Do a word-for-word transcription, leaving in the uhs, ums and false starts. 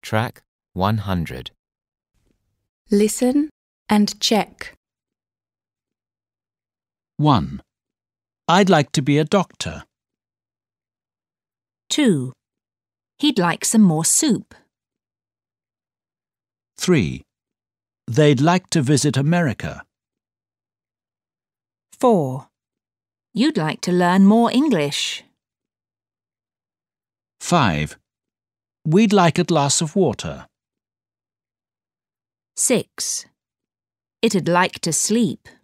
Track one hundred. Listen and check. one. I'd like to be a doctor. two. He'd like some more soup. three. They'd like to visit America. four. You'd like to learn more English. five. We'd like a glass of water. six. It'd like to sleep.